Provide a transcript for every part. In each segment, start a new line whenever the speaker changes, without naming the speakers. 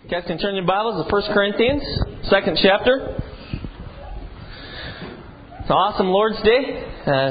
You guys can turn your Bibles to 1 Corinthians, 2nd chapter. It's an awesome Lord's Day.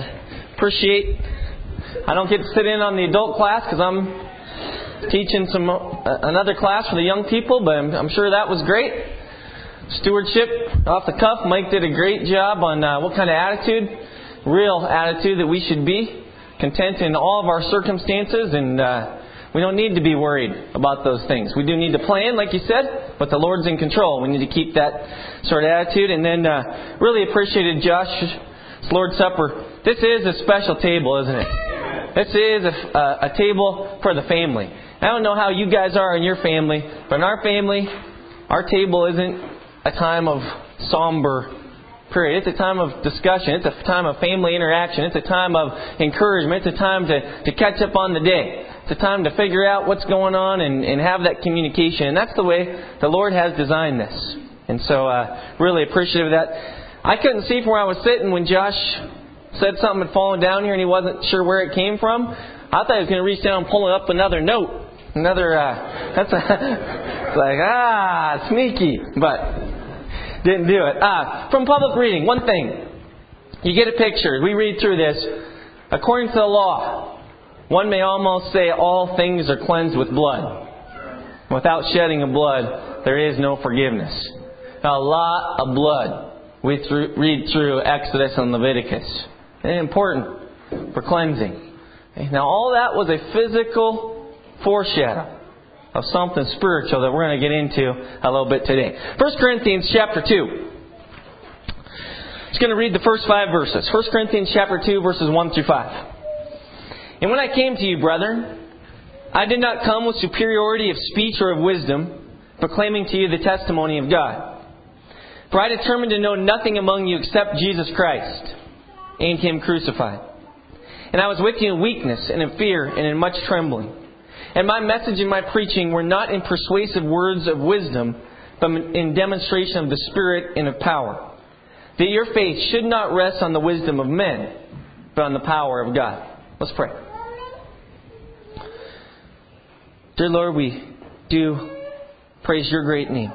I don't get to sit in on the adult class because I'm teaching another class for the young people, but I'm sure that was great. Stewardship, off the cuff, Mike did a great job on what kind of attitude, real attitude that we should be, content in all of our circumstances, and we don't need to be worried about those things. We do need to plan, like you said, but the Lord's in control. We need to keep that sort of attitude. And then really appreciated Josh's Lord's Supper. This is a special table, isn't it? This is a table for the family. I don't know how you guys are in your family, but in our family, our table isn't a time of somber period. It's a time of discussion. It's a time of family interaction. It's a time of encouragement. It's a time to catch up on the day. It's a time to figure out what's going on and have that communication. And that's the way the Lord has designed this. And so really appreciative of that. I couldn't see from where I was sitting when Josh said something had fallen down here and he wasn't sure where it came from. I thought he was going to reach down and pull up another note. It's like, sneaky. But didn't do it. From public reading, one thing. You get a picture. We read through this. According to the law, one may almost say all things are cleansed with blood. Without shedding of blood, there is no forgiveness. Now, a lot of blood. We read through Exodus and Leviticus. It's important for cleansing. Now, all that was a physical foreshadow of something spiritual that we're going to get into a little bit today. 1 Corinthians chapter 2. Just going to read the first 5 verses. 1 Corinthians chapter 2, verses 1 through 5. And when I came to you, brethren, I did not come with superiority of speech or of wisdom, proclaiming to you the testimony of God. For I determined to know nothing among you except Jesus Christ and Him crucified. And I was with you in weakness and in fear and in much trembling. And my message and my preaching were not in persuasive words of wisdom, but in demonstration of the Spirit and of power. That your faith should not rest on the wisdom of men, but on the power of God. Let's pray. Dear Lord, we do praise your great name.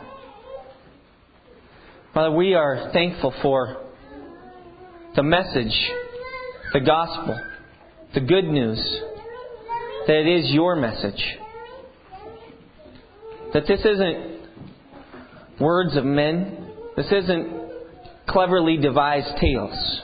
Father, we are thankful for the message, the gospel, the good news, that it is your message. That this isn't words of men. This isn't cleverly devised tales.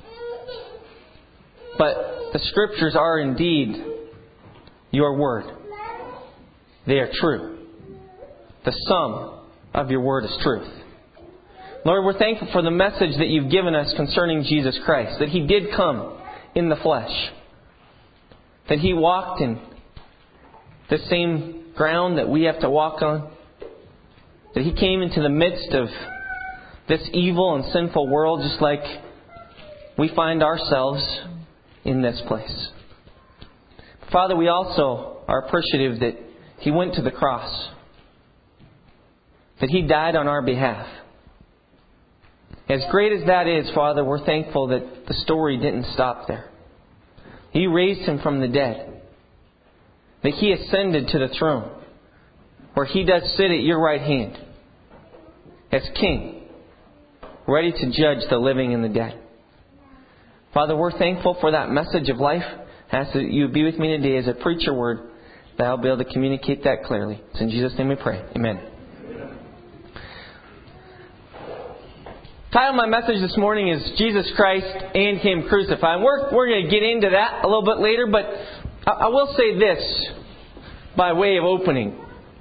But the Scriptures are indeed your word. They are true. The sum of your word is truth. Lord, we're thankful for the message that you've given us concerning Jesus Christ. That He did come in the flesh. That He walked in the same ground that we have to walk on. That He came into the midst of this evil and sinful world just like we find ourselves in this place. Father, we also are appreciative that He went to the cross. That He died on our behalf. As great as that is, Father, we're thankful that the story didn't stop there. You raised Him from the dead. That He ascended to the throne, where He does sit at your right hand as King, ready to judge the living and the dead. Father, we're thankful for that message of life. I ask that you be with me today as I preach your word, that I'll be able to communicate that clearly. It's in Jesus' name we pray. Amen. The title of my message this morning is Jesus Christ and Him crucified. We're going to get into that a little bit later, but I will say this by way of opening.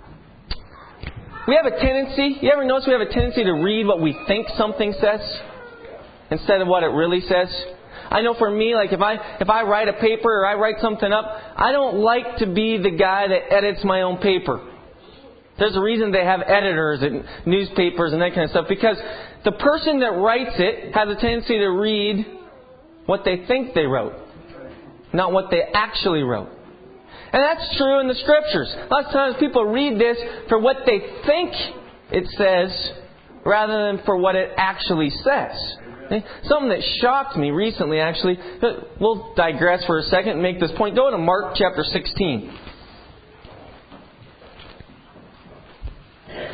We have a tendency, you ever notice we have a tendency to read what we think something says instead of what it really says? I know for me, like if I write a paper or I write something up, I don't like to be the guy that edits my own paper. There's a reason they have editors and newspapers and that kind of stuff, because the person that writes it has a tendency to read what they think they wrote, not what they actually wrote. And that's true in the Scriptures. Lots of times people read this for what they think it says rather than for what it actually says. Something that shocked me recently, actually. We'll digress for a second and make this point. Go to Mark chapter 16.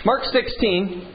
Mark 16,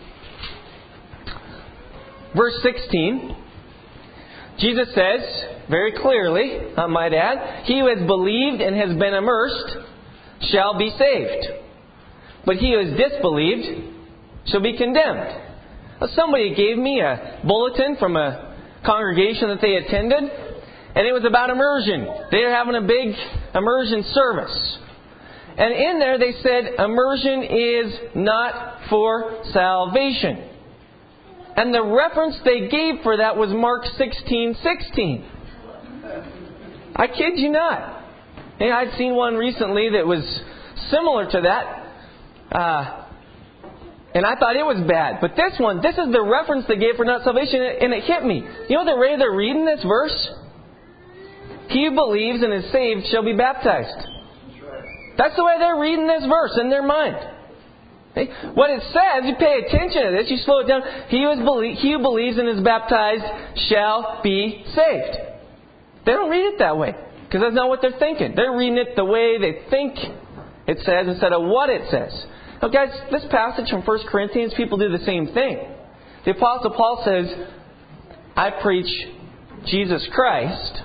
verse 16, Jesus says very clearly, I might add, he who has believed and has been immersed shall be saved. But he who has disbelieved shall be condemned. Now, somebody gave me a bulletin from a congregation that they attended, and it was about immersion. They were having a big immersion service. And in there they said, immersion is not for salvation. And the reference they gave for that was Mark 16:16. I kid you not. And I'd seen one recently that was similar to that. And I thought it was bad. But this is the reference they gave for not salvation, and it hit me. You know the way they're reading this verse? He who believes and is saved shall be baptized. That's the way they're reading this verse in their mind. Okay? What it says, you pay attention to this, you slow it down. He who believes and is baptized shall be saved. They don't read it that way, because that's not what they're thinking. They're reading it the way they think it says instead of what it says. Now guys, this passage from 1 Corinthians, people do the same thing. The Apostle Paul says, I preach Jesus Christ,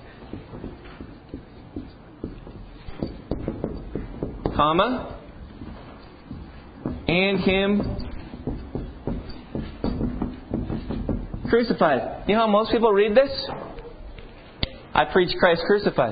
comma, and Him crucified. You know how most people read this? I preach Christ crucified.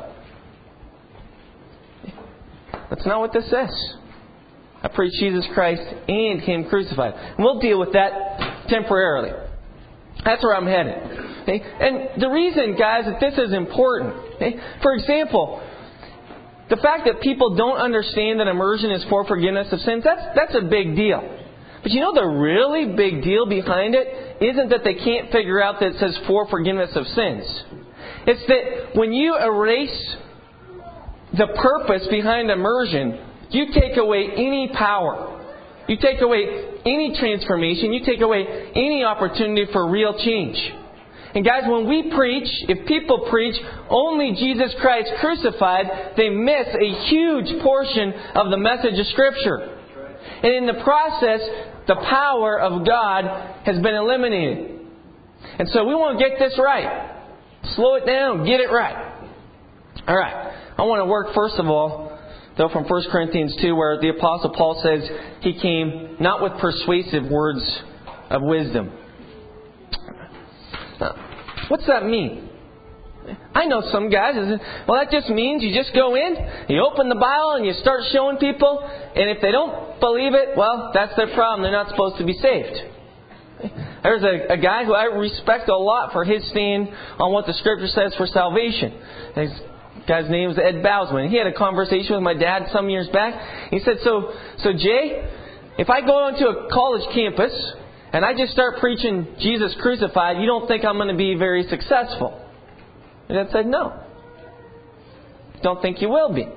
That's not what this says. I preach Jesus Christ and Him crucified. And we'll deal with that temporarily. That's where I'm headed. Okay? And the reason, guys, that this is important. Okay? For example, the fact that people don't understand that immersion is for forgiveness of sins, that's a big deal. But you know the really big deal behind it isn't that they can't figure out that it says for forgiveness of sins. It's that when you erase the purpose behind immersion, you take away any power. You take away any transformation. You take away any opportunity for real change. And guys, when we preach, if people preach only Jesus Christ crucified, they miss a huge portion of the message of Scripture. And in the process, the power of God has been eliminated. And so we want to get this right. Slow it down. Get it right. All right. I want to work, first of all, though, from 1 Corinthians 2, where the Apostle Paul says he came not with persuasive words of wisdom. What's that mean? I know some guys, well, that just means you just go in, you open the Bible, and you start showing people, and if they don't believe it, well, that's their problem. They're not supposed to be saved. There's a guy who I respect a lot for his stand on what the Scripture says for salvation. His guy's name is Ed Bousman. He had a conversation with my dad some years back. He said, so Jay, if I go onto a college campus and I just start preaching Jesus crucified, you don't think I'm going to be very successful? And Dad said, no. Don't think you will be.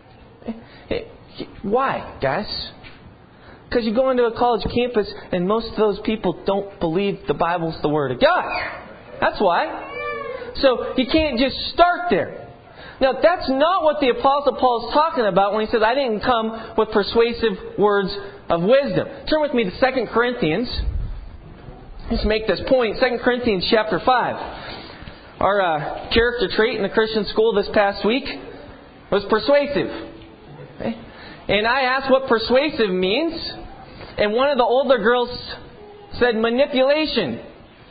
Why, guys? Because you go into a college campus and most of those people don't believe the Bible's the Word of God. That's why. So you can't just start there. Now, that's not what the Apostle Paul is talking about when he says, I didn't come with persuasive words of wisdom. Turn with me to 2 Corinthians. Let's make this point. 2 Corinthians chapter 5. Our character trait in the Christian school this past week was persuasive. Okay? And I asked what persuasive means, and one of the older girls said manipulation.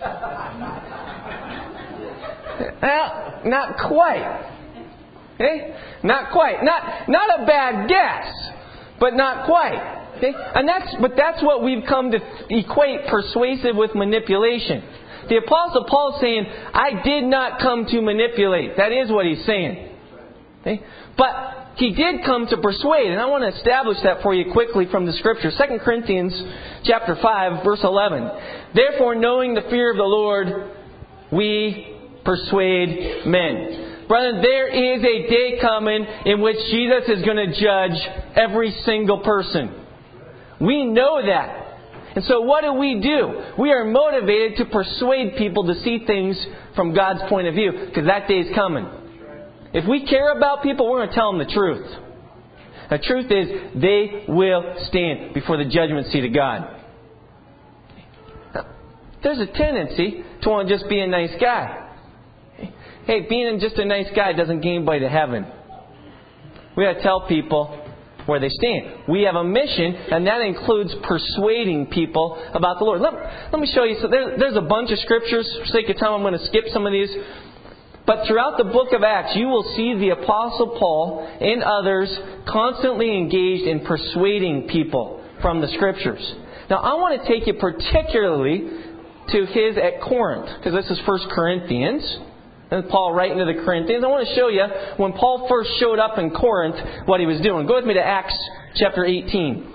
Well, not quite. Okay? Not quite. Not a bad guess, but not quite. Okay? But that's what we've come to equate persuasive with manipulation. The Apostle Paul is saying, I did not come to manipulate. That is what he's saying. Okay? But he did come to persuade, and I want to establish that for you quickly from the Scripture. 2 Corinthians chapter 5, verse 11. Therefore, knowing the fear of the Lord, we persuade men. Brethren, there is a day coming in which Jesus is going to judge every single person. We know that. And so what do? We are motivated to persuade people to see things from God's point of view, because that day is coming. If we care about people, we're going to tell them the truth. The truth is, they will stand before the judgment seat of God. There's a tendency to want to just be a nice guy. Hey, being just a nice guy doesn't get anybody to heaven. We got to tell people where they stand. We have a mission, and that includes persuading people about the Lord. Let me show you. So there's a bunch of scriptures. For sake of time, I'm going to skip some of these. But throughout the book of Acts, you will see the Apostle Paul and others constantly engaged in persuading people from the scriptures. Now, I want to take you particularly to his at Corinth, because this is 1 Corinthians. And Paul writing to the Corinthians. I want to show you when Paul first showed up in Corinth, what he was doing. Go with me to Acts chapter 18.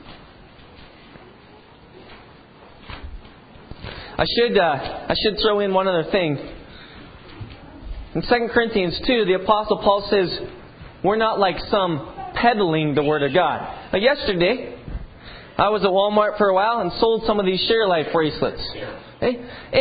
I should throw in one other thing. In 2 Corinthians 2, the Apostle Paul says, we're not like some peddling the Word of God. Now, yesterday, I was at Walmart for a while and sold some of these Share Life bracelets. Okay?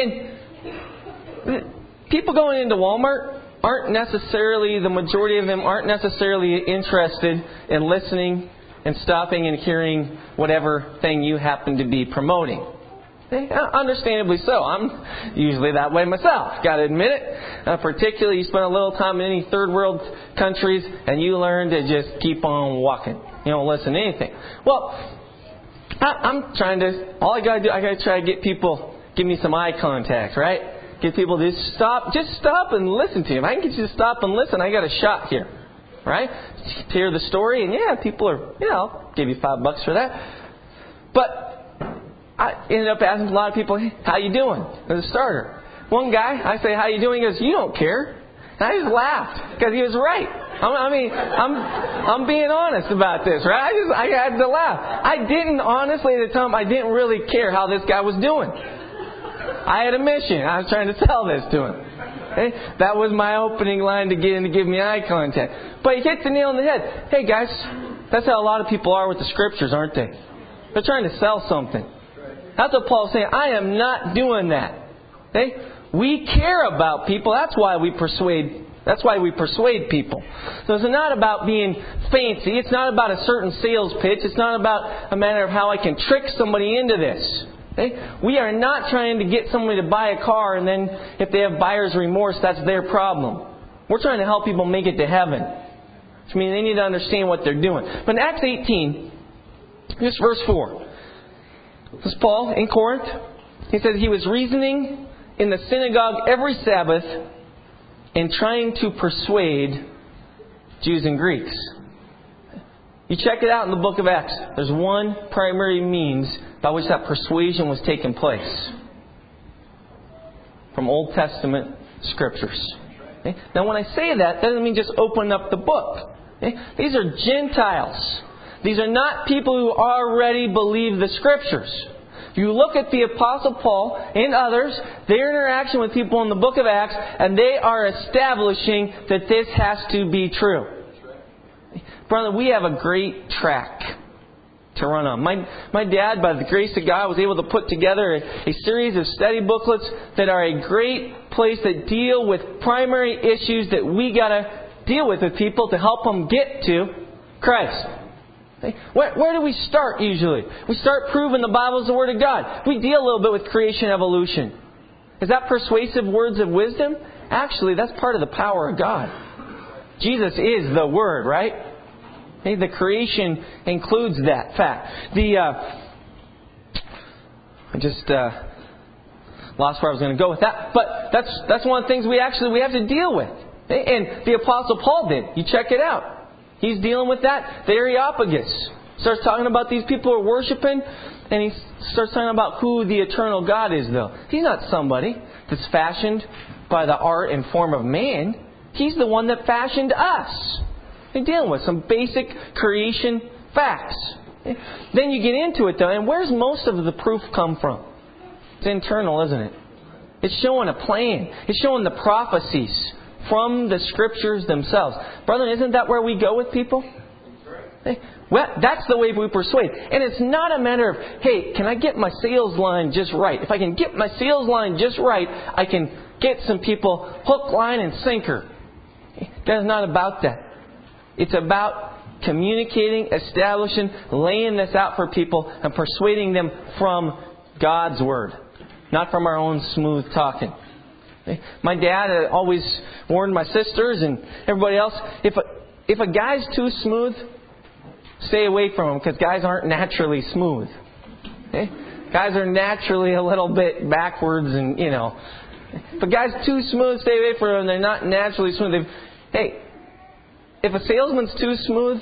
And people going into Walmart the majority of them aren't necessarily interested in listening and stopping and hearing whatever thing you happen to be promoting. Okay? Understandably so. I'm usually that way myself. Got to admit it. Particularly, you spend a little time in any third world countries and you learn to just keep on walking. You don't listen to anything. Well, I'm trying to. All I got to do, I got to try to get people. Give me some eye contact, right? Get people to stop and listen to him. I can get you to stop and listen. I got a shot here, right? To hear the story, and people are, I'll give you $5 for that. But I ended up asking a lot of people, hey, how you doing? As a starter. One guy, I say, how you doing? He goes, you don't care. And I just laughed because he was right. I'm being honest about this, right? I had to laugh. I didn't, honestly, at the time, I didn't really care how this guy was doing. I had a mission. I was trying to tell this to him. Okay? That was my opening line to get him to give me eye contact. But he hit the nail on the head. Hey, guys, that's how a lot of people are with the scriptures, aren't they? They're trying to sell something. That's what Paul's saying. I am not doing that. Okay? We care about people. That's why we persuade people. So it's not about being fancy. It's not about a certain sales pitch. It's not about a matter of how I can trick somebody into this. Okay? We are not trying to get somebody to buy a car and then if they have buyer's remorse, that's their problem. We're trying to help people make it to heaven. Which means they need to understand what they're doing. But in Acts 18, here's verse 4. This is Paul in Corinth. He says he was reasoning in the synagogue every Sabbath and trying to persuade Jews and Greeks. You check it out in the book of Acts. There's one primary means by which that persuasion was taking place. From Old Testament scriptures. Okay? Now when I say that doesn't mean just open up the book. Okay? These are Gentiles. These are not people who already believe the scriptures. If you look at the Apostle Paul and others, their interaction with people in the book of Acts, and they are establishing that this has to be true. Brother, we have a great track to run on. My dad, by the grace of God, was able to put together a series of study booklets that are a great place that deal with primary issues that we got to deal with people to help them get to Christ. Where do we start usually? We start proving the Bible is the Word of God. We deal a little bit with creation evolution. Is that persuasive words of wisdom? Actually, that's part of the power of God. Jesus is the Word, right? The creation includes that fact. I just lost where I was going to go with that. But that's one of the things we have to deal with. And the Apostle Paul did. You check it out. He's dealing with that. The Areopagus starts talking about these people who are worshiping, and he starts talking about who the eternal God is, though. He's not somebody that's fashioned by the art and form of man. He's the one that fashioned us. They're dealing with some basic creation facts. Then you get into it, though, and where's most of the proof come from? It's internal, isn't it? It's showing a plan. It's showing the prophecies from the Scriptures themselves. Brother, isn't that where we go with people? Well, that's the way we persuade. And it's not a matter of, hey, can I get my sales line just right? If I can get my sales line just right, I can get some people hook, line, and sinker. That's not about that. It's about communicating, establishing, laying this out for people and persuading them from God's Word, not from our own smooth talking. My dad always warned my sisters and everybody else, if a guy's too smooth, stay away from him, because guys aren't naturally smooth. Okay? Guys are naturally a little bit backwards and, If a guy's too smooth, stay away from him. They're not naturally smooth. If a salesman's too smooth,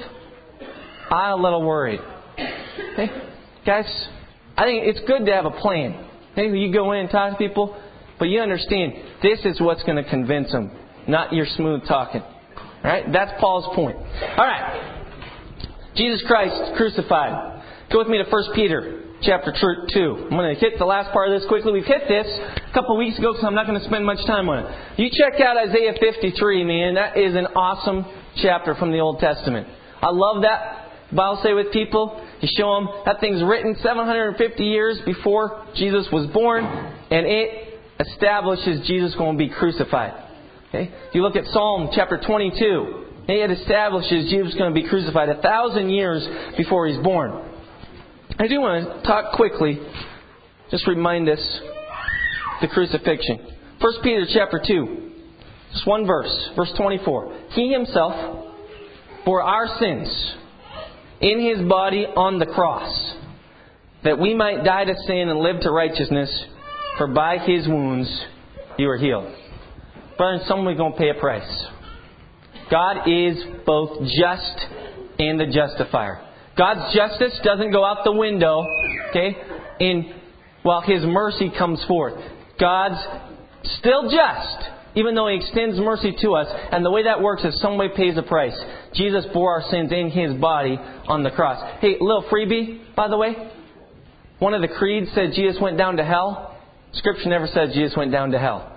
I'm a little worried. Okay? Guys, I think it's good to have a plan. Okay? You go in and talk to people, but you understand this is what's going to convince them, not your smooth talking. All right? That's Paul's point. All right. Jesus Christ crucified. Go with me to 1 Peter chapter 2. I'm going to hit the last part of this quickly. We've hit this a couple of weeks ago, so I'm not going to spend much time on it. You check out Isaiah 53, man. That is an awesome chapter from the Old Testament. I love that. Bible say with people, you show them that thing's written 750 years before Jesus was born, and it establishes Jesus going to be crucified. Okay? If you look at Psalm chapter 22, it establishes Jesus going to be crucified 1,000 years before He's born. I do want to talk quickly, just remind us the crucifixion. 1 Peter chapter 2, just one verse, verse 24. He Himself bore our sins in His body on the cross, that we might die to sin and live to righteousness, for by His wounds you are healed. Brother, somebody's going to pay a price. God is both just and the justifier. God's justice doesn't go out the window, okay, while His mercy comes forth. God's still just, even though He extends mercy to us. And the way that works is somebody pays a price. Jesus bore our sins in His body on the cross. Hey, little freebie, by the way. One of the creeds said Jesus went down to hell. Scripture never says Jesus went down to hell.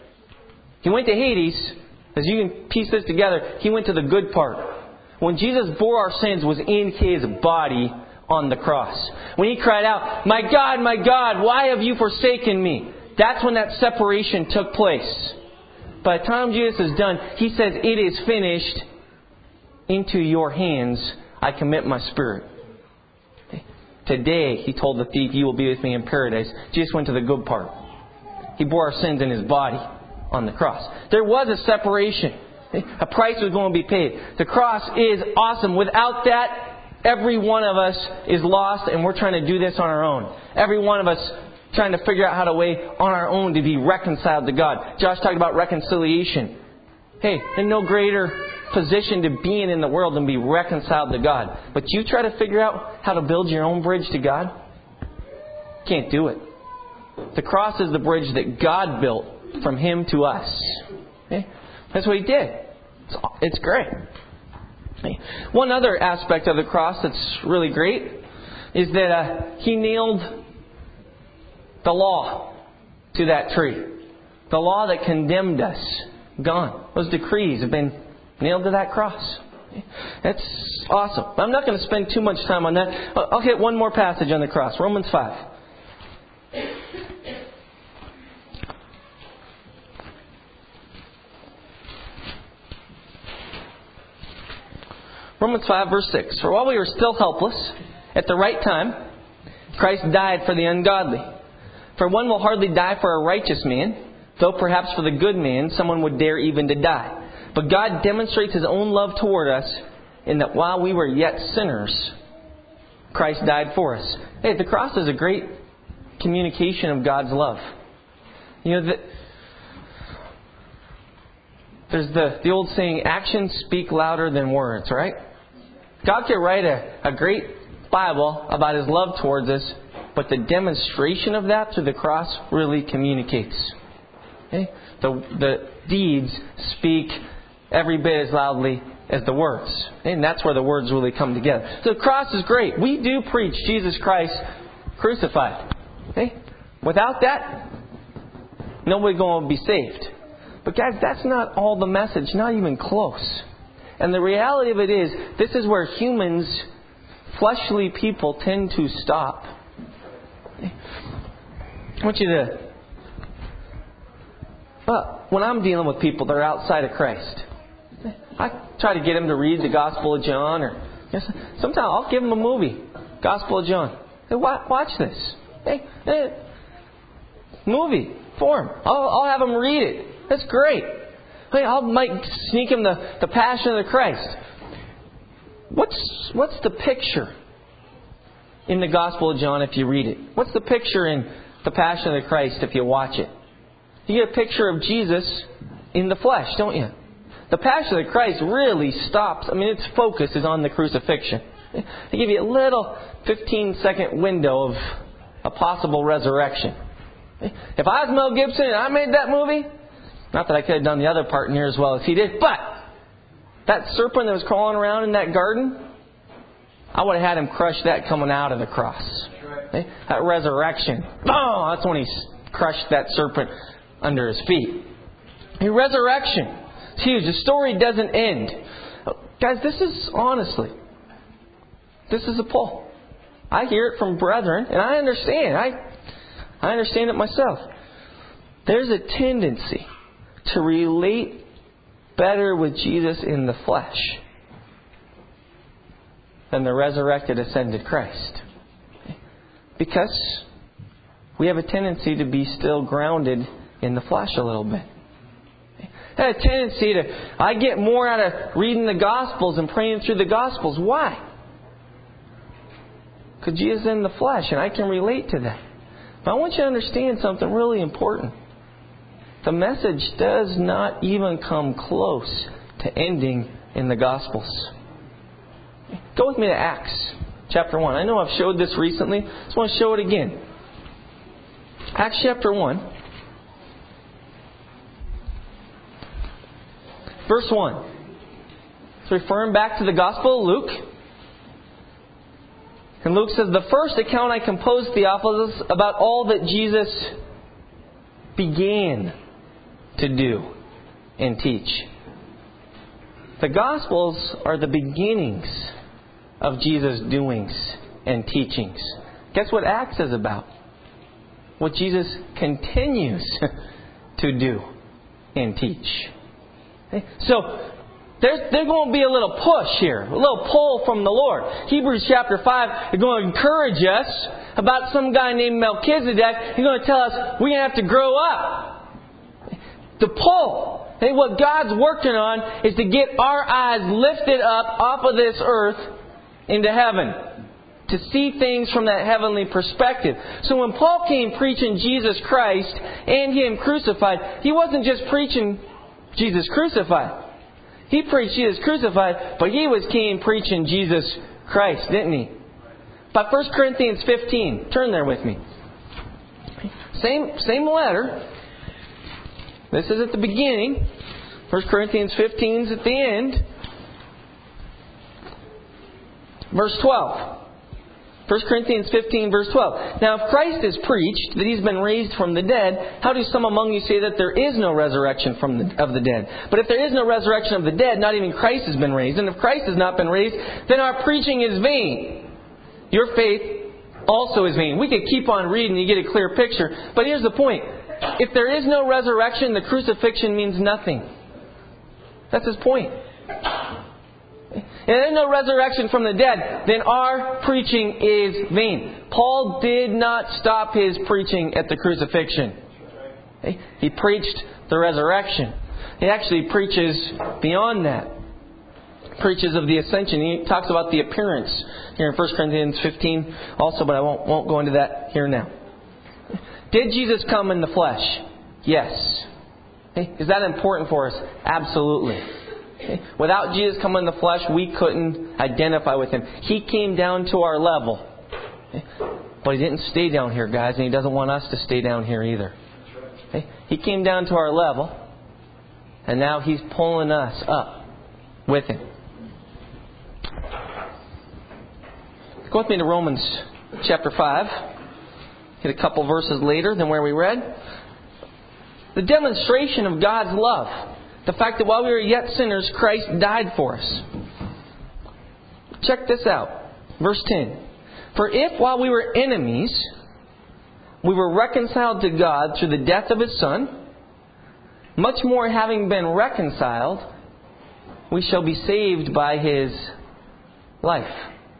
He went to Hades. As you can piece this together, He went to the good part. When Jesus bore our sins was in His body on the cross. When He cried out, my God, why have you forsaken me? That's when that separation took place. By the time Jesus is done, He says, it is finished. Into your hands I commit my spirit. Today, He told the thief, you will be with me in paradise. Jesus went to the good part. He bore our sins in His body on the cross. There was a separation. A price was going to be paid. The cross is awesome. Without that, every one of us is lost, and we're trying to do this on our own. Every one of us trying to figure out how to way on our own to be reconciled to God. Josh talked about reconciliation. Hey, there's no greater position to be in the world than be reconciled to God. But you try to figure out how to build your own bridge to God? Can't do it. The cross is the bridge that God built from Him to us. Okay? That's what He did. It's great. One other aspect of the cross that's really great is that He nailed the law to that tree. The law that condemned us. Gone. Those decrees have been nailed to that cross. That's awesome. But I'm not going to spend too much time on that. I'll hit one more passage on the cross. Romans 5. Romans 5 verse 6. For while we were still helpless, at the right time, Christ died for the ungodly. For one will hardly die for a righteous man, though perhaps for the good man someone would dare even to die. But God demonstrates His own love toward us in that while we were yet sinners, Christ died for us. Hey, the cross is a great communication of God's love. There's the old saying, actions speak louder than words, right? God can write a great Bible about His love towards us, but the demonstration of that through the cross really communicates. Okay? The deeds speak every bit as loudly as the words. And that's where the words really come together. So the cross is great. We do preach Jesus Christ crucified. Okay? Without that, nobody's going to be saved. But guys, that's not all the message. Not even close. And the reality of it is, this is where humans, fleshly people, tend to stop. I want you to... when I'm dealing with people that are outside of Christ, I try to get them to read the Gospel of John or Sometimes I'll give them a movie, Gospel of John. Hey, watch this. Hey, movie for them. I'll have them read it. That's great. Hey, I might sneak them the Passion of the Christ. What's the picture in the Gospel of John if you read it? What's the picture in the Passion of the Christ if you watch it? You get a picture of Jesus in the flesh, don't you? The Passion of the Christ really stops. Its focus is on the crucifixion. They give you a little 15-second window of a possible resurrection. If I was Mel Gibson and I made that movie, not that I could have done the other part near as well as he did, but that serpent that was crawling around in that garden, I would have had him crush that coming out of the cross. That resurrection. Oh, that's when he crushed that serpent under his feet. The resurrection. It's huge. The story doesn't end. Guys, this is a pull. I hear it from brethren, and I understand. I understand it myself. There's a tendency to relate better with Jesus in the flesh than the resurrected, ascended Christ. Because we have a tendency to be still grounded in the flesh a little bit. I have a tendency I get more out of reading the Gospels and praying through the Gospels. Why? Because Jesus is in the flesh and I can relate to that. But I want you to understand something really important. The message does not even come close to ending in the Gospels. Go with me to Acts chapter 1. I know I've showed this recently. I just want to show it again. Acts chapter 1. Verse 1. It's referring back to the Gospel of Luke. And Luke says, "The first account I composed, Theophilus, about all that Jesus began to do and teach." The Gospels are the beginnings of Jesus' doings and teachings. Guess what Acts is about? What Jesus continues to do and teach. So, there's going to be a little push here, a little pull from the Lord. Hebrews chapter 5 is going to encourage us about some guy named Melchizedek. He's going to tell us we're going to have to grow up. The pull. What God's working on is to get our eyes lifted up off of this earth into heaven. To see things from that heavenly perspective. So when Paul came preaching Jesus Christ and Him crucified, he wasn't just preaching Jesus crucified. He preached Jesus crucified, but he came preaching Jesus Christ, didn't he? But 1 Corinthians 15. Turn there with me. Same letter. This is at the beginning. 1 Corinthians 15 is at the end. Verse 12. 1 Corinthians 15, verse 12. "Now if Christ is preached that He's been raised from the dead, how do some among you say that there is no resurrection of the dead? But if there is no resurrection of the dead, not even Christ has been raised. And if Christ has not been raised, then our preaching is vain. Your faith also is vain." We could keep on reading and you get a clear picture. But here's the point. If there is no resurrection, the crucifixion means nothing. That's his point. If there is no resurrection from the dead, then our preaching is vain. Paul did not stop his preaching at the crucifixion. He preached the resurrection. He actually preaches beyond that. He preaches of the ascension. He talks about the appearance here in 1 Corinthians 15 also, but I won't go into that here now. Did Jesus come in the flesh? Yes. Is that important for us? Absolutely. Without Jesus coming in the flesh, we couldn't identify with Him. He came down to our level. But He didn't stay down here, guys, and He doesn't want us to stay down here either. He came down to our level, and now He's pulling us up with Him. Go with me to Romans chapter 5. Get a couple verses later than where we read. The demonstration of God's love. The fact that while we were yet sinners, Christ died for us. Check this out. Verse 10. "For if while we were enemies, we were reconciled to God through the death of His Son, much more having been reconciled, we shall be saved by His life.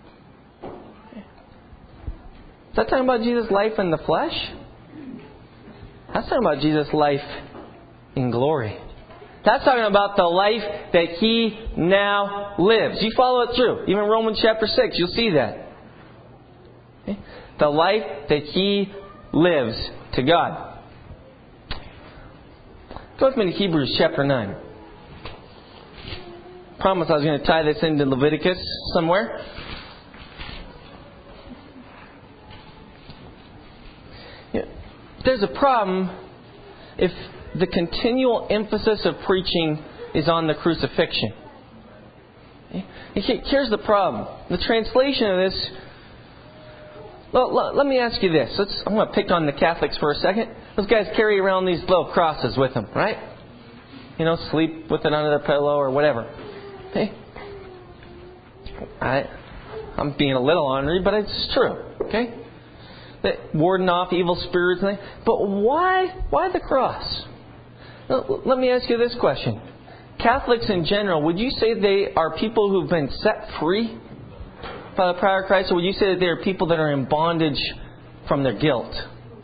Is that talking about Jesus' life in the flesh? That's talking about Jesus' life in glory. That's talking about the life that He now lives. You follow it through. Even Romans chapter 6, you'll see that. Okay? The life that He lives to God. Go with me to Hebrews chapter 9. Promised I was going to tie this into Leviticus somewhere. There's a problem if the continual emphasis of preaching is on the crucifixion. Here's the problem. The translation of this... Well, let me ask you this. I'm going to pick on the Catholics for a second. Those guys carry around these little crosses with them, right? Sleep with it under their pillow or whatever. Okay? I'm being a little ornery, but it's true. Okay? That warding off evil spirits. But why the cross? Let me ask you this question. Catholics in general, would you say they are people who've been set free by the power of Christ, or would you say that they are people that are in bondage from their guilt?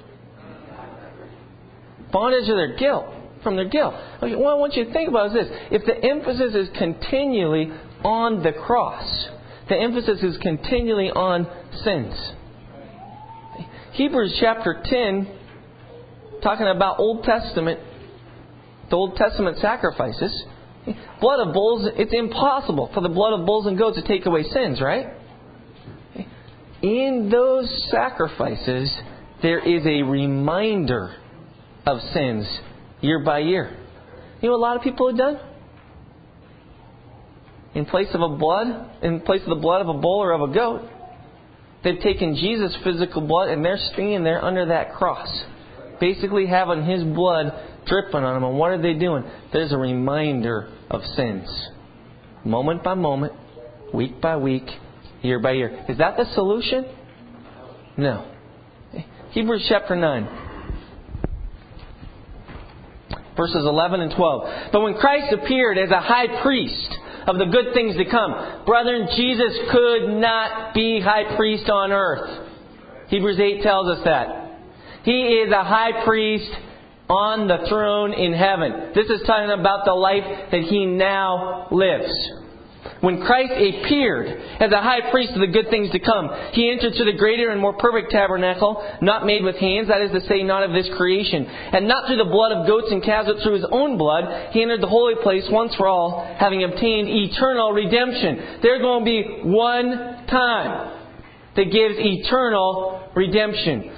Bondage of their guilt. From their guilt. Okay, what I want you to think about is this. If the emphasis is continually on the cross, the emphasis is continually on sins. Hebrews chapter 10, talking about Old Testament, the Old Testament sacrifices. Blood of bulls, it's impossible for the blood of bulls and goats to take away sins, right? In those sacrifices, there is a reminder of sins year by year. You know what a lot of people have done? In place of the blood of a bull or of a goat, they've taken Jesus' physical blood and they're standing there under that cross, basically having His blood dripping on them. And what are they doing? There's a reminder of sins. Moment by moment, week by week, year by year. Is that the solution? No. Hebrews chapter 9. Verses 11 and 12. But when Christ appeared as a high priest of the good things to come, brethren, Jesus could not be high priest on earth. Hebrews 8 tells us that. He is a high priest on the throne in heaven. This is talking about the life that He now lives. When Christ appeared as a high priest of the good things to come, He entered through the greater and more perfect tabernacle, not made with hands, that is to say, not of this creation. And not through the blood of goats and calves, but through His own blood, He entered the holy place once for all, having obtained eternal redemption. There's going to be one time that gives eternal redemption.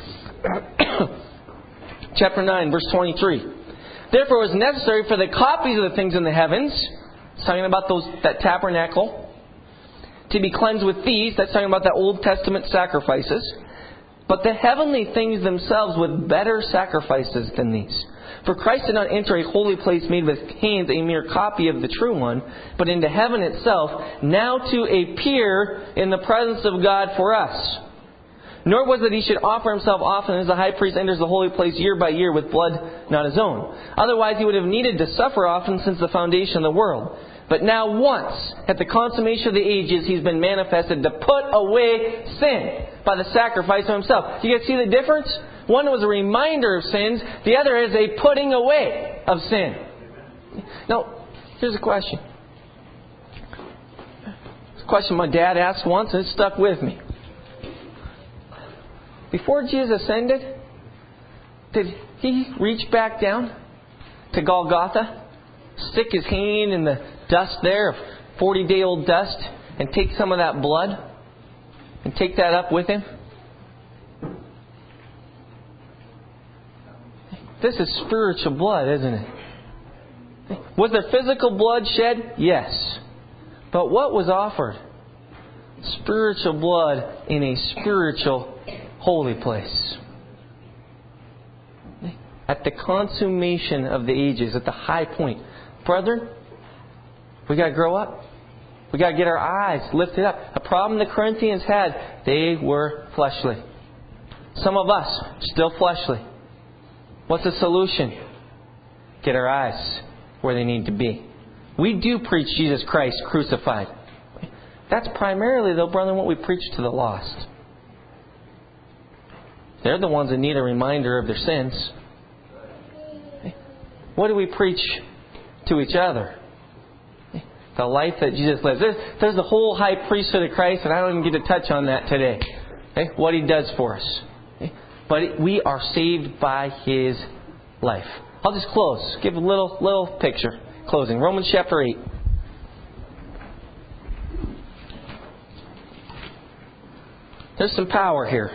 Chapter 9, verse 23. Therefore it was necessary for the copies of the things in the heavens, it's talking about that tabernacle, to be cleansed with these. That's talking about the Old Testament sacrifices. But the heavenly things themselves with better sacrifices than these. For Christ did not enter a holy place made with hands, a mere copy of the true one, but into heaven itself, now to appear in the presence of God for us. Nor was it He should offer Himself often as the high priest enters the holy place year by year with blood not His own. Otherwise He would have needed to suffer often since the foundation of the world. But now once, at the consummation of the ages, He's been manifested to put away sin by the sacrifice of Himself. Do you guys see the difference? One was a reminder of sins. The other is a putting away of sin. Now, here's a question. It's a question my dad asked once and it stuck with me. Before Jesus ascended, did He reach back down to Golgotha, stick His hand in the dust there, 40-day-old dust, and take some of that blood and take that up with Him? This is spiritual blood, isn't it? Was there physical blood shed? Yes. But what was offered? Spiritual blood in a spiritual holy place. At the consummation of the ages, at the high point. Brethren, we got to grow up. We got to get our eyes lifted up. A problem the Corinthians had, they were fleshly. Some of us, still fleshly. What's the solution? Get our eyes where they need to be. We do preach Jesus Christ crucified. That's primarily, though, brother, what we preach to the lost. They're the ones that need a reminder of their sins. What do we preach to each other? The life that Jesus lives. There's the whole high priesthood of Christ, and I don't even get to touch on that today. What He does for us. But we are saved by His life. I'll just close. Give a little picture. Closing. Romans chapter 8. There's some power here.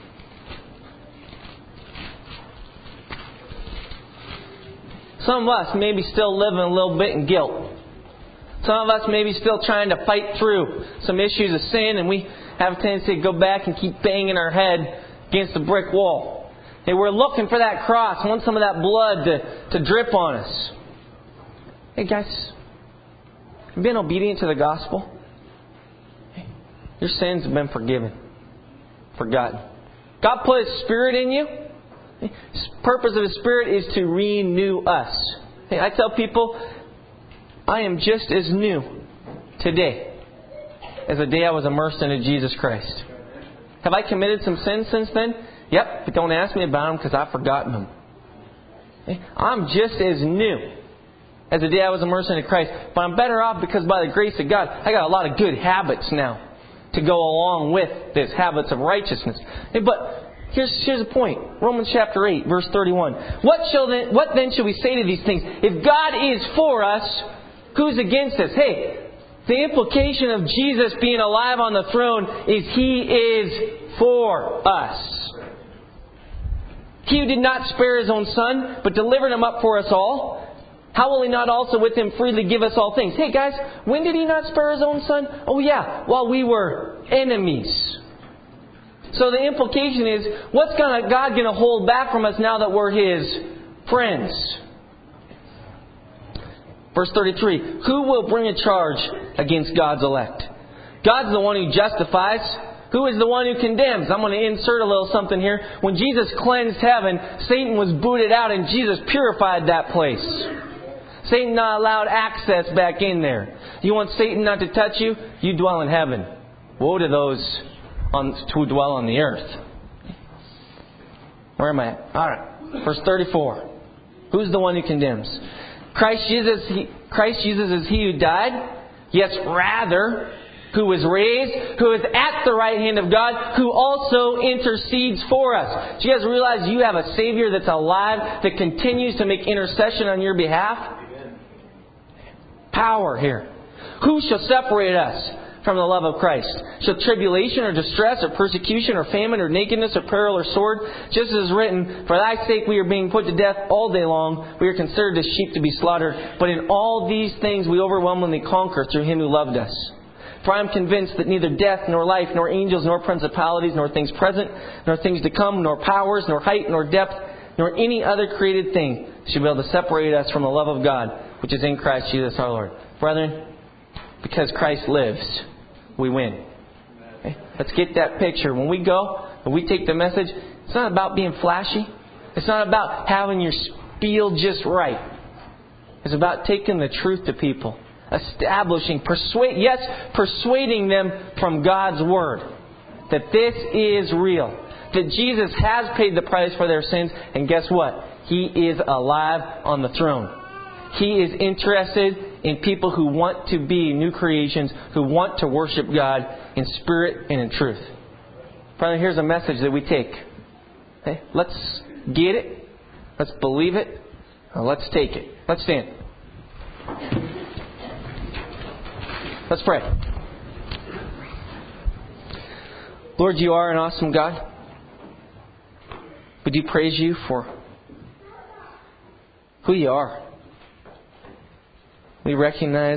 Some of us maybe still living a little bit in guilt. Some of us maybe still trying to fight through some issues of sin, and we have a tendency to go back and keep banging our head against the brick wall. And we're looking for that cross, want some of that blood to drip on us. Hey guys, have you been obedient to the gospel? Your sins have been forgiven, forgotten. God put His Spirit in you. The purpose of His Spirit is to renew us. I tell people, I am just as new today as the day I was immersed into Jesus Christ. Have I committed some sins since then? Yep, but don't ask me about them because I've forgotten them. I'm just as new as the day I was immersed into Christ. But I'm better off because by the grace of God, I got a lot of good habits now to go along with this, habits of righteousness. But here's the point. Romans chapter 8, verse 31. What then shall we say to these things? If God is for us, who's against us? Hey, the implication of Jesus being alive on the throne is He is for us. He who did not spare His own Son, but delivered Him up for us all, how will He not also with Him freely give us all things? Hey guys, when did He not spare His own Son? Oh yeah, while we were enemies. So the implication is, what's God going to hold back from us now that we're His friends? Verse 33, who will bring a charge against God's elect? God's the one who justifies. Who is the one who condemns? I'm going to insert a little something here. When Jesus cleansed heaven, Satan was booted out and Jesus purified that place. Satan not allowed access back in there. You want Satan not to touch you? You dwell in heaven. Woe to those who dwell on the earth. Where am I at? Alright. Verse 34. Who's the one who condemns? Christ Jesus is He who died. Yes, rather, who was raised, who is at the right hand of God, who also intercedes for us. Do you guys realize you have a Savior that's alive, that continues to make intercession on your behalf? Amen. Power here. Who shall separate us from the love of Christ? Shall tribulation or distress or persecution or famine or nakedness or peril or sword? Just as is written, for Thy sake we are being put to death all day long. We are considered as sheep to be slaughtered. But in all these things we overwhelmingly conquer through Him who loved us. For I am convinced that neither death, nor life, nor angels, nor principalities, nor things present, nor things to come, nor powers, nor height, nor depth, nor any other created thing should be able to separate us from the love of God, which is in Christ Jesus our Lord. Brethren, because Christ lives, we win. Okay? Let's get that picture. When we go, when we take the message, it's not about being flashy. It's not about having your spiel just right. It's about taking the truth to people. Establishing, persuading them from God's Word. That this is real. That Jesus has paid the price for their sins. And guess what? He is alive on the throne. He is interested in people who want to be new creations, who want to worship God in spirit and in truth. Brother, here's a message that we take. Okay? Let's get it. Let's believe it. Let's take it. Let's stand. Let's pray. Lord, You are an awesome God. We do praise You for who You are. We recognize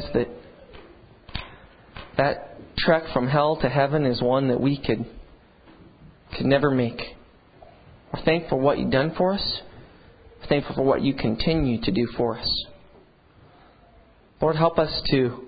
that trek from hell to heaven is one that we could never make. We're thankful for what You've done for us. We're thankful for what You continue to do for us. Lord, help us to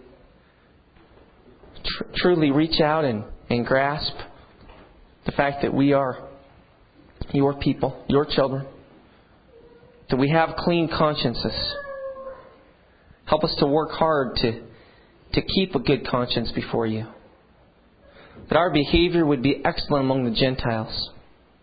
truly reach out and grasp the fact that we are Your people, Your children. That we have clean consciences. Help us to work hard to keep a good conscience before You. that our behavior would be excellent among the Gentiles.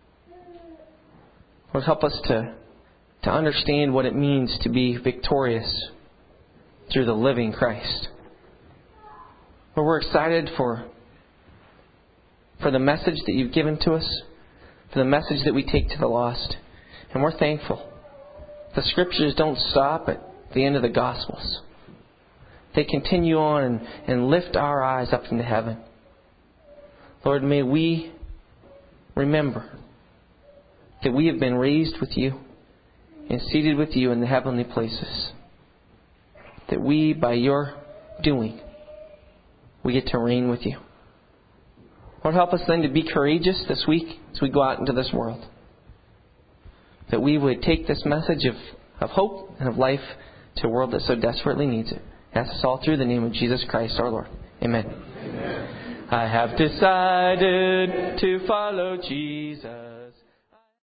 Lord, help us to understand what it means to be victorious through the living Christ. Lord, we're excited for the message that you've given to us, for the message that we take to the lost. And we're thankful. The Scriptures don't stop at the end of the Gospels. They continue on and lift our eyes up into heaven. Lord, may we remember that we have been raised with you and seated with you in the heavenly places. That we, by your doing, we get to reign with you. Lord, help us then to be courageous this week as we go out into this world. That we would take this message of hope and of life to a world that so desperately needs it. Ask us all through the name of Jesus Christ our Lord. Amen.
Amen.
I have decided to follow Jesus.